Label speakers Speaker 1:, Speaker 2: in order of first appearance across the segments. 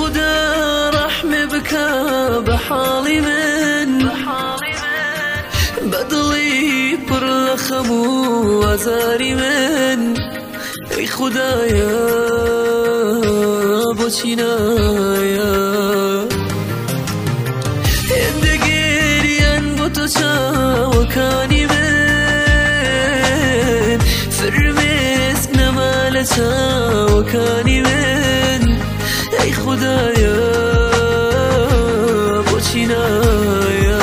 Speaker 1: خدا رحم بکا بحالی من بدلی پر لخم و عذاری من ای خدایا با چی نایا اندگیریان با تو چاوکانی من فرمسک نمال چاوکانی من ای خدایا با چی نایا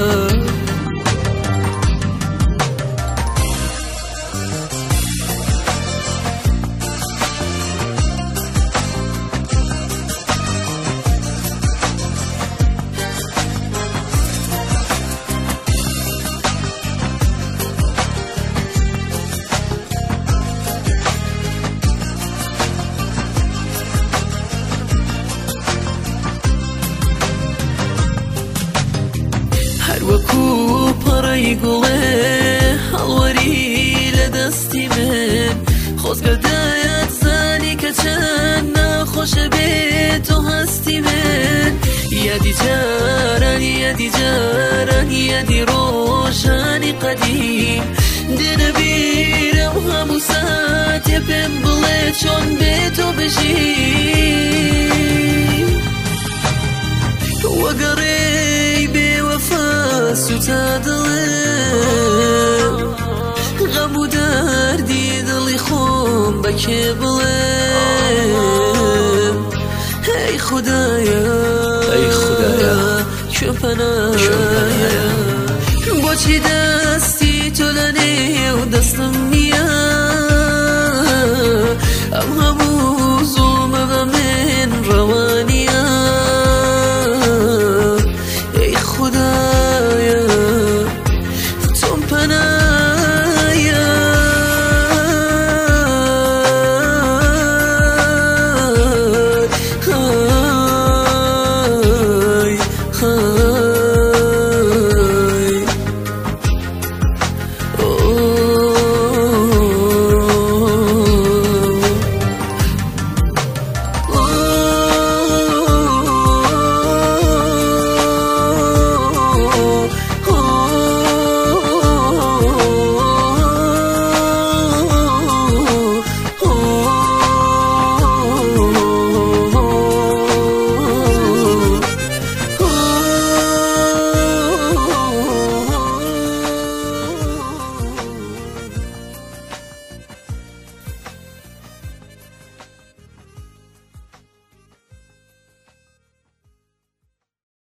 Speaker 1: وەکوو پەڕەی گوڵێ هەڵوەری لە دەستی من خۆزگەدایەت زانی کە چەند ناخۆشە بێت تۆ هەستی من یادی جارانی یادی جارانی یادی ڕۆژانی قەدیم دێنە بیرم هەموو ساتێ پێم بڵێ چۆن بێت تۆ بژی وەگەڕێی بێوەفا سوتا دڵێم غەم و دەردی دڵی خۆم بەکێ بڵێم ئەی خودایە کوێ پەنایە بۆچی دەستی تۆ لە نێو دەستم نییە